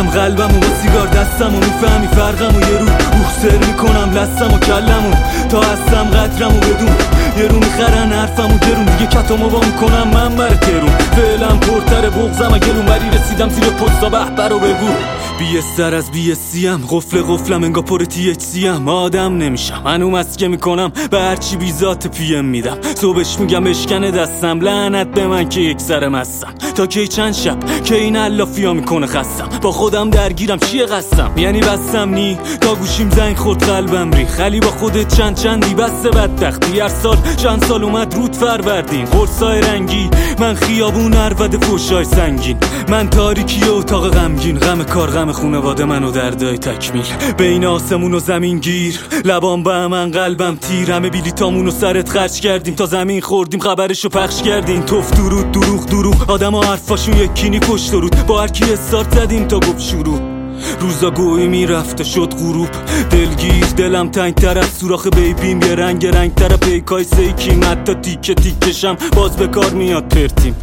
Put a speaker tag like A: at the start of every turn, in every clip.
A: سوزوندم قلبمو با سیگار دستمو، میفهمی فرقمو یه رو سر میکنم لستمو کلمو تا هستم قدرمو بدون، یه رو میخرن حرفمو گرون، دیگه کتامو با میکنم من بر ترون، فعلم پرتر بغزم گلون، ولی رسیدم زیر پستا بهبر رو بگو بیستر از بیستیم، قفلم انگا پر THCم، آدم نمیشم هنوم از که میکنم به هرچی بیزات PM میدم، صبحش میگم اشکنه دستم، لعنت به من که یک سرم هستم، تا کی چند شب که این علافیا میکنه خستم، با خودم درگیرم چیه قصم، یعنی بستم نی تا گوشیم زنگ خورد قلبم ری، خلی با خودت چندی بسته بدبختی، هر سال چند سال اومد رود فروردین، قرصای رنگی من خیابون عربده فوشای سنگین، من تاریکی اتاق غمگین، غم کار غم خونواده من و دردای تکمیل، بین آسمون و زمین گیر، لبام به من قلبم تیر، همه بلیتامون رو سرت خرج کردیم تا زمین خوردیم خبرشو پخش کردیم، توف درود دروغ آدم ها حرفاشون یکینی پشت درود، با هر کی استارت زدیم تا گفت شروع، روزا گویی میرفت و شد غروب، دلگیر دلم تنگ تر از سوراخ بیبیم، یه رنگ تر پیکای سیکیم، حتی تیکشم باز به کار میاد پرتیم،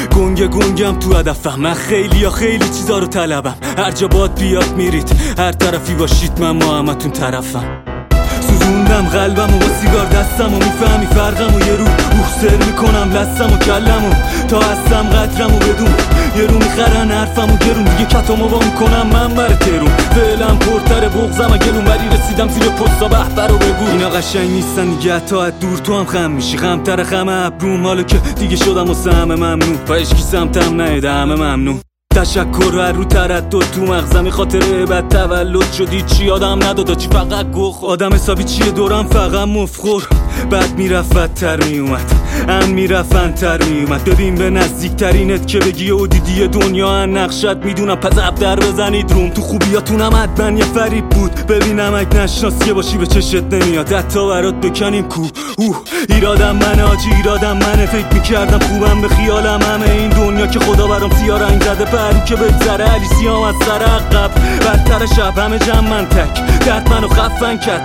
A: گنگم تو هدفم، من خیلی چیزا رو طلبم، هر جا باد بیاد میرید، هر طرفی باشید من ما همتون طرفم، سوزوندم قلبمو با سیگار دستمو، میفهمی فرقمو یه رو سر میکنم لستمو کلمو تا هستم قدرمو بدون، یه رو میخرن حرفمو گرون، دیگه کتامو با میکنم من بر ترون، فعلم پرتر بغزم گلون، ولی رسیدم زیر پستا بهبر رو بگو اینا قشنگ نیستن دیگه، تا از دور تو هم خم میشی، غمتر خم ابروم، حالا که دیگه شدم واسه همه ممنون، با اشکی سمتم نیده همه ممنون، تشکر هر رو تردد تو مغزمی، خاطره بد تولد شدی چی آدم ندادا چی، فقط گخ آدم حسابی چیه دورم فقط مفخور، بعد میرفت بدتر میومد میرفت تر میومد، ببین به نزدیکترینت که بگی او دیدی دنیا نقشت میدونم، پس در بزنید روم، تو خوبیاتونم حتما یه فریب بود، ببینم اگه نشناسیه باشی به چشت نمیاد، حتی برات بکنیم کو ایرادم منه آجی ایرادم منه، فکر میکردم خوبم به خیالم همه این دنیا که خدا برام سیاه رنگ زده، پرو که بگذره علی سیام از سر عقب، بدتر شب همه جمع من تک، درد منو خفن کرد،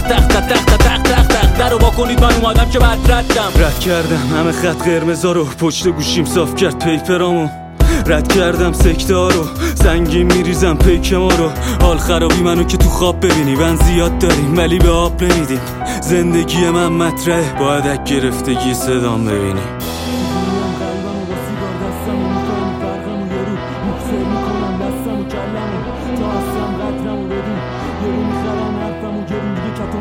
A: تق درو با کنید من اومدم که بعد رد کردم همه خط قرمزا رو، پشت گوشیم صاف کرد پیپرامو، رد کردم سکته ها رو، سنگین میریزم پیک ما رو، حال خرابی منو که تو خواب ببینی، من زیاد داریم ولی به آب نمیدیم، زندگی من مطرحه باید اک گرفتگی صدام ببینی.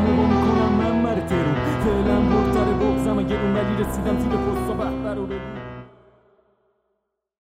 B: فعلا برتر بغزم گرون، ولی رسیدم زیر پستا بهبر رو بگو